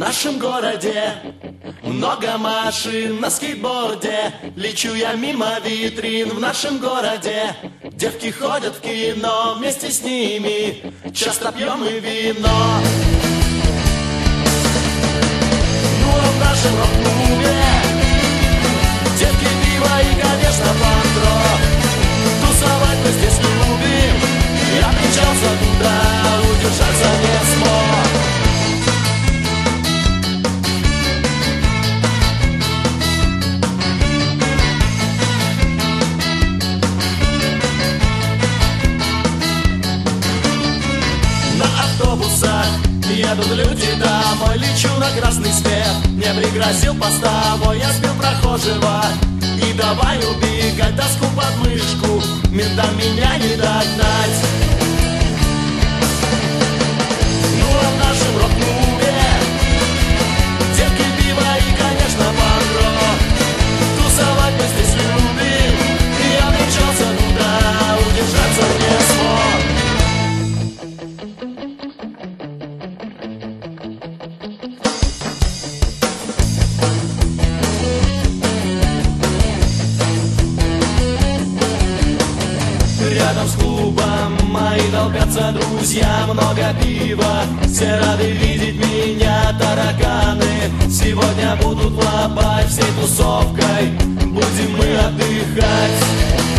нашем городе много машин на скейтборде. Лечу я мимо витрин в нашем городе. Девки ходят в кино, вместе с ними часто пьем и вино. Ну а в нашем рок-клубе девки, пиво и, конечно, панк-рок. Тусовать мы здесь любим. Я мчался туда, удержаться не смог. Едут люди домой, лечу на красный свет. Мне пригрозил постовой, я сбил прохожего. И давай убегать, доску под мышку, ментам меня не догнать. Ну а в нашем рок-клубе девки, пиво и, конечно, панк-рок. Тусовать мы здесь любим. Я мчался туда, удержаться не смог. Рядом с клубом мои толпятся друзья, много пива, все рады видеть меня, тараканы. Сегодня будут лапать всей тусовкой, будем мы отдыхать.